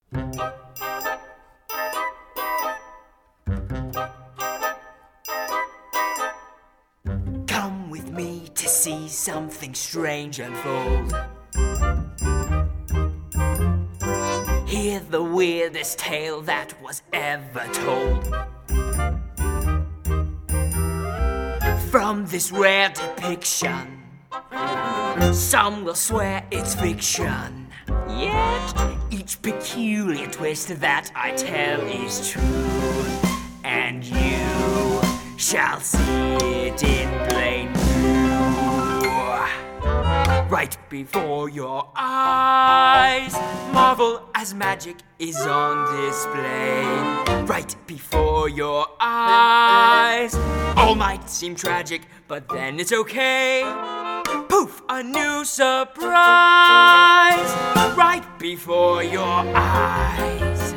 Come with me to see something strange unfold. Hear the weirdest tale that was ever told. From this rare depiction, some will swear it's fiction. Yet each peculiar twist that I tell is true, and you shall see it in plain view. Right before your eyes, marvel as magic is on display. Right before your eyes, all might seem tragic, but then it's okay. Poof, a new surprise right before your eyes.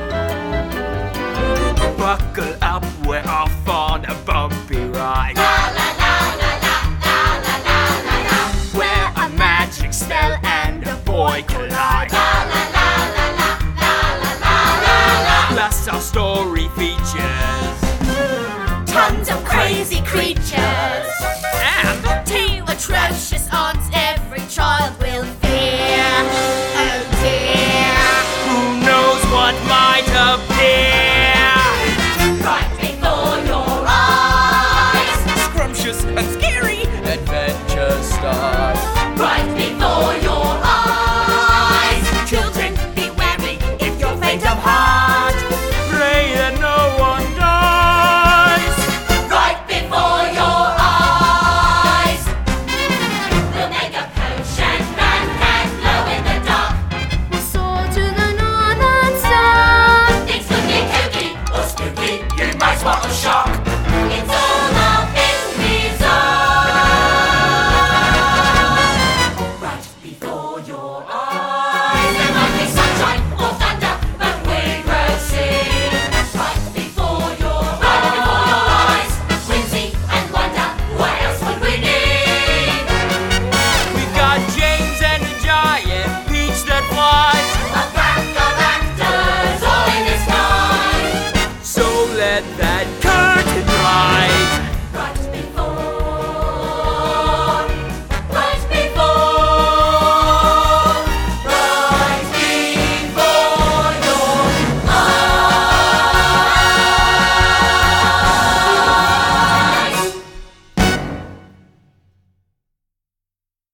Buckle up, we're off on a bumpy ride. La la la la la la la la la, where a magic spell and a boy collide. La la la la la la la la la. Plus our story features tons of crazy creatures and two atrocious aunts every child will fear. Oh dear, who knows what might